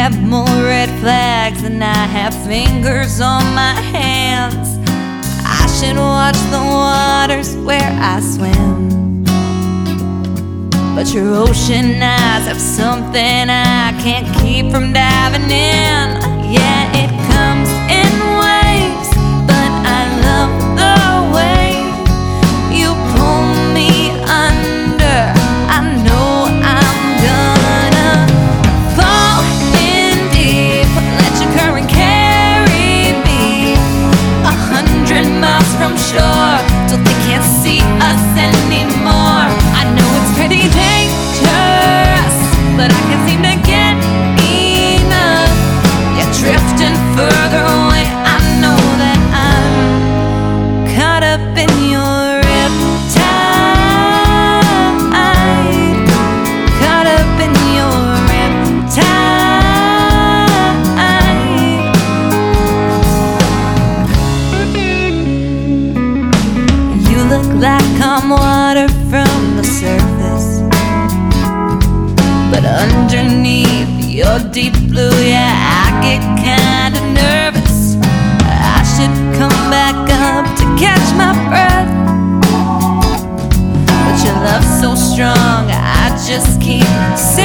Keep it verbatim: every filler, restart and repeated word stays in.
have more red flags than I have fingers on my hands. I should watch the waters where I swim, but your ocean eyes have something I can't keep from diving in. Yeah, it comes in waves, but I love the way you pull me under. I know I'm gonna fall in deep, let your current carry me a hundred miles from shore till they can't see us anymore. I know it's pretty dangerous, but I can't seem to get enough. You're drifting further away. I know that I'm caught up in your riptide, caught up in your riptide. You look like calm water from the surface, but underneath your deep blue, yeah, I get kinda nervous. I should come back up to catch my breath, but your love's so strong, I just keep saying